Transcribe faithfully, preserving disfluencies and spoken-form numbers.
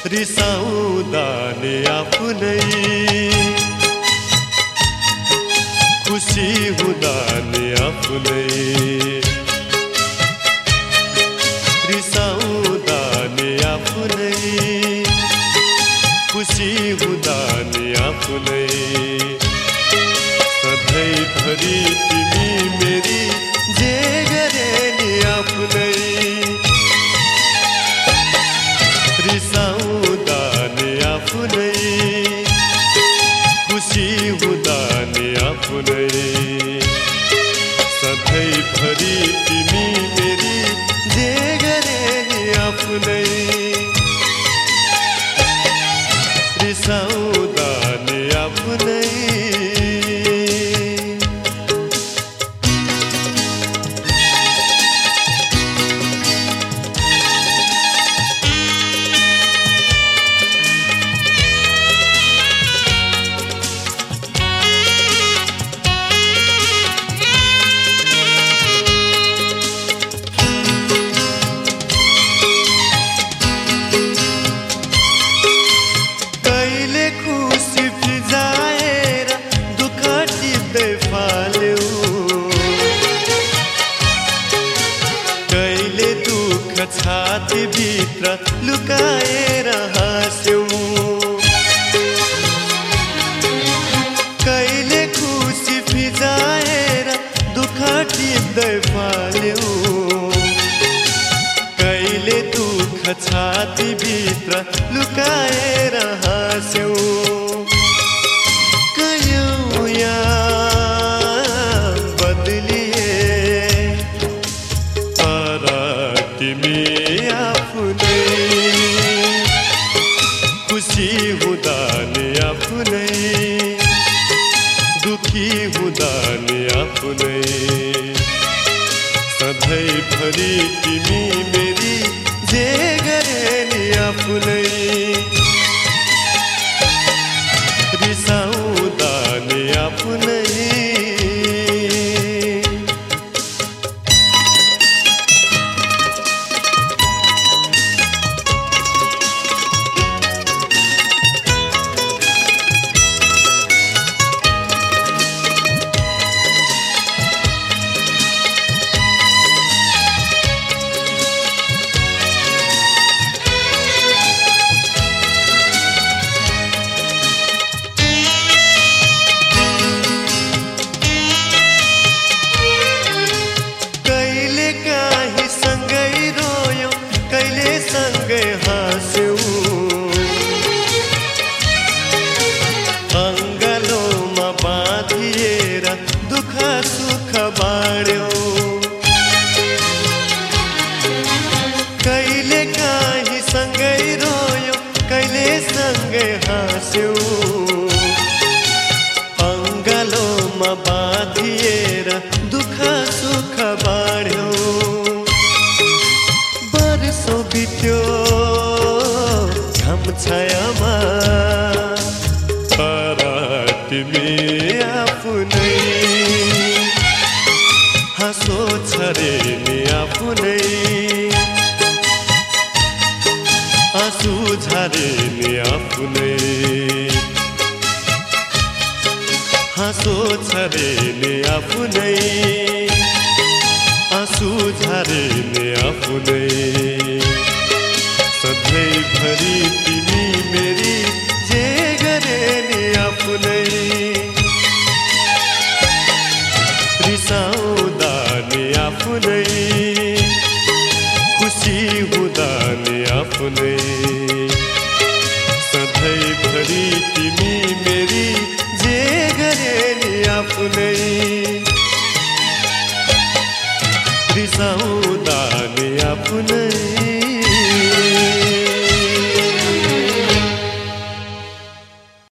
रिसाउँदा नि आफ्नै, खुसी हुँदा नि आफ्नै, रिसाउँदा नि आफ्नै, खुसी हुँदा नि आफ्नै, सधैँभरि तिमी मेरी जे गरे नि आफ्नै, रिसाउँदा नि आफ्नै, खुसी हुँदा नि आफ्नै, सधैँभरि तिमी मेरी जे गरे नि आफ्नै, रिसाउँदा नि आफ्नै। छाती भित्र लुकाएर हाँस्यौं, कहिले खुसी फिजाएर दुःख टिप्दै फाल्यौं, कहिले दुःख छाती भित्र लुकाएर हाँस्यौं, कयौं याद बदलिए तिमी आफ्नै, खुसी हुँदा नि आफ्नै, दुखी हुँदा नि आफ्नै, सधैँभरि तिमी मेरी जे गरे नि आफ्नै, रिसाउँदा नि आफ्नै। सँगै हाँस्यौं, अङ्गालोमा बाँधिएर दुःख सुख बाँड्यौं, कहिले काहीँ सँगै रोयौं, कहिले सँगै हाँस्यौं, अङ्गालोमा बाँधिएर दुःख सुख बाँड्यौं, वर्षौं बित्यो घाम छायामा, तर तिमी आफ्नै, हाँसो छरे नि आफ्नै, आँसु झरे नि आफ्नै, हाँसो छरे नि आफ्नै, आँसु झरे नि आफ्नै, सधैँभरि तिमी मेरी जे गरे नि आफ्नै, रिसाउँदा नि आफ्नै, खुसी हुँदा नि आफ्नै, सधैँभरि तिमी मेरी जे गरे नि आफ्नै, रिसाउँदा नि आफ्नै।